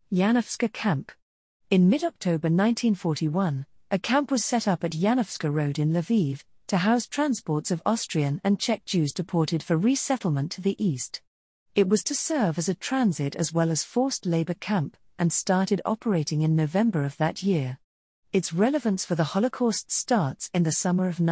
Yanovska Camp. In mid-October 1941, a camp was set up at Yanovska Road in Lviv, to house transports of Austrian and Czech Jews deported for resettlement to the east. It was to serve as a transit as well as forced labor camp, and started operating in November of that year. Its relevance for the Holocaust starts in the summer of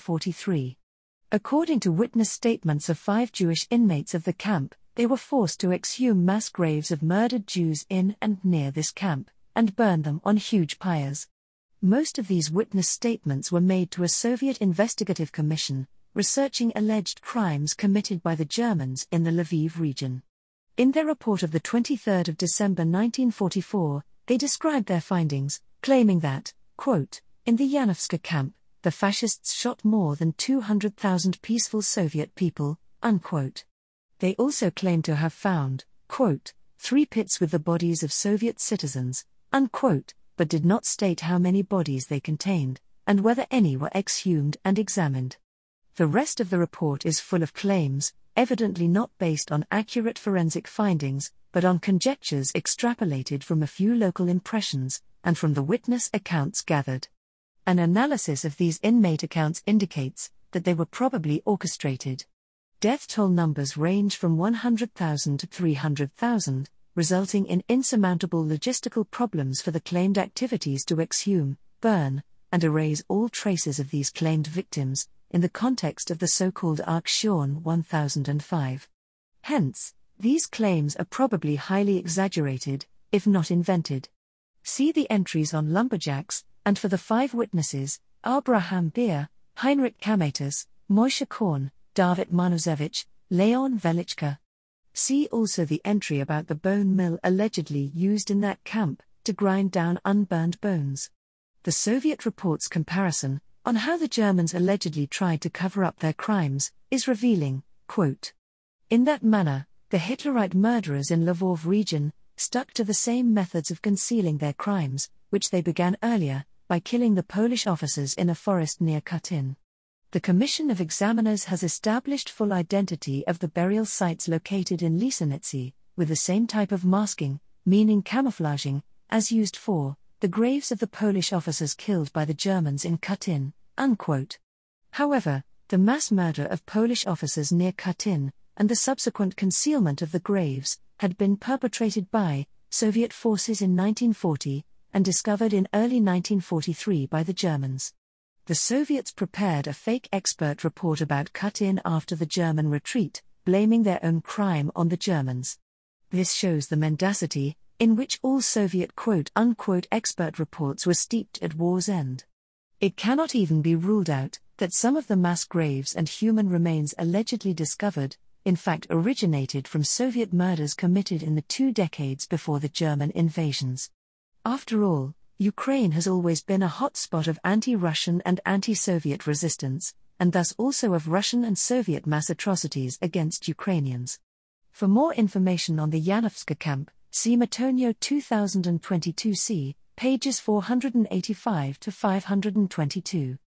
1943. According to witness statements of 5 Jewish inmates of the camp, they were forced to exhume mass graves of murdered Jews in and near this camp, and burn them on huge pyres. Most of these witness statements were made to a Soviet investigative commission, researching alleged crimes committed by the Germans in the Lviv region. In their report of the 23rd of December 1944, they described their findings, claiming that, quote, in the Yanovska camp, the fascists shot more than 200,000 peaceful Soviet people, unquote. They also claimed to have found, quote, 3 pits with the bodies of Soviet citizens, unquote, but did not state how many bodies they contained, and whether any were exhumed and examined. The rest of the report is full of claims, evidently not based on accurate forensic findings, but on conjectures extrapolated from a few local impressions, and from the witness accounts gathered. An analysis of these inmate accounts indicates that they were probably orchestrated. Death toll numbers range from 100,000 to 300,000, resulting in insurmountable logistical problems for the claimed activities to exhume, burn, and erase all traces of these claimed victims, in the context of the so-called Aktion 1005. Hence, these claims are probably highly exaggerated, if not invented. See the entries on lumberjacks, and for the 5 witnesses, Abraham Beer, Heinrich Kamatas, Moshe Korn, David Manuzevich, Leon Velichka. See also the entry about the bone mill allegedly used in that camp, to grind down unburned bones. The Soviet report's comparison, on how the Germans allegedly tried to cover up their crimes, is revealing, quote, in that manner, the Hitlerite murderers in Lvov region, stuck to the same methods of concealing their crimes, which they began earlier, by killing the Polish officers in a forest near Katyn. The Commission of Examiners has established full identity of the burial sites located in Lisanitsy, with the same type of masking, meaning camouflaging, as used for the graves of the Polish officers killed by the Germans in Katyn, unquote. However, the mass murder of Polish officers near Katyn, and the subsequent concealment of the graves, had been perpetrated by Soviet forces in 1940, and discovered in early 1943 by the Germans. The Soviets prepared a fake expert report about Katyn after the German retreat, blaming their own crime on the Germans. This shows the mendacity, in which all Soviet quote-unquote expert reports were steeped at war's end. It cannot even be ruled out that some of the mass graves and human remains allegedly discovered, in fact originated from Soviet murders committed in the 2 decades before the German invasions. After all, Ukraine has always been a hotspot of anti-Russian and anti-Soviet resistance, and thus also of Russian and Soviet mass atrocities against Ukrainians. For more information on the Yanovska camp, see Matonio 2022 c. pages 485 to 522.